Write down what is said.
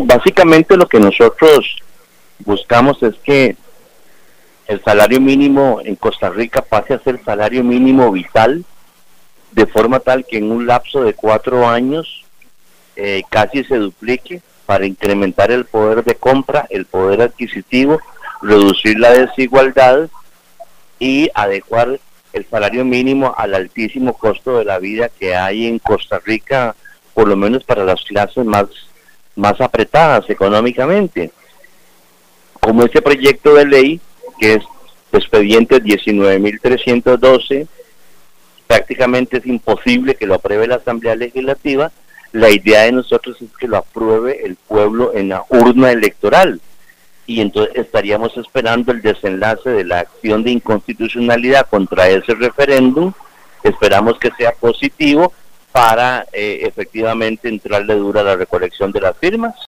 Básicamente lo que nosotros buscamos es que el salario mínimo en Costa Rica pase a ser salario mínimo vital, de forma tal que en un lapso de 4 años casi se duplique para incrementar el poder de compra, el poder adquisitivo, reducir la desigualdad y adecuar el salario mínimo al altísimo costo de la vida que hay en Costa Rica, por lo menos para las clases más apretadas económicamente. Como este proyecto de ley, que es expediente 19.312, prácticamente es imposible que lo apruebe la Asamblea Legislativa. La idea de nosotros es que lo apruebe el pueblo en la urna electoral, y entonces estaríamos esperando el desenlace de la acción de inconstitucionalidad contra ese referéndum. Esperamos que sea positivo para efectivamente entrarle dura a la recolección de las firmas.